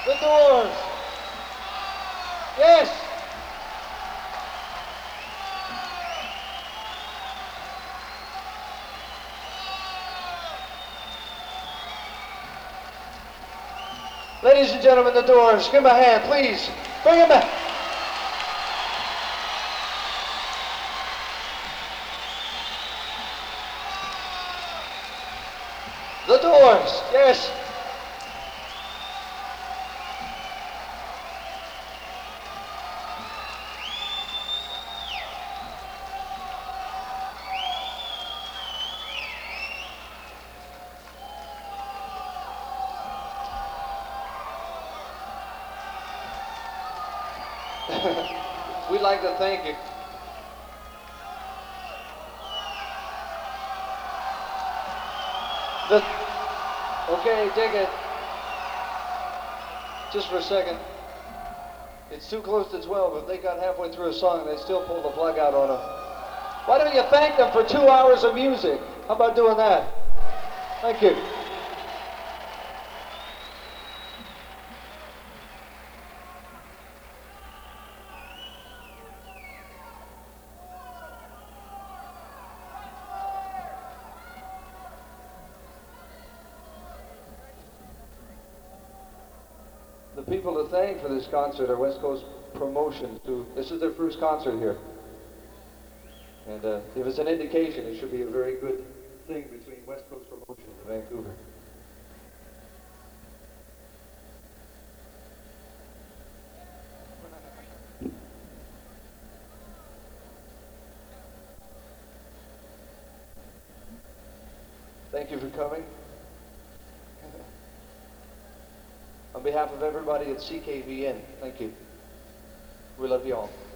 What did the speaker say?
The Doors. Yes. Ladies and gentlemen, The Doors, give them a hand, please. Bring them back. The Doors, yes. We'd like to thank you. Okay, dig it. Just for a second. It's too close to 12. If they got halfway through a song, they still pull the plug out on them. Why don't you thank them for 2 hours of music? How about doing that? Thank you. The people to thank for this concert are West Coast Promotions. This is their first concert here. And if it's an indication, it should be a very good thing between West Coast Promotions and Vancouver. Thank you for coming. On behalf of everybody at CKVN, thank you. We love you all.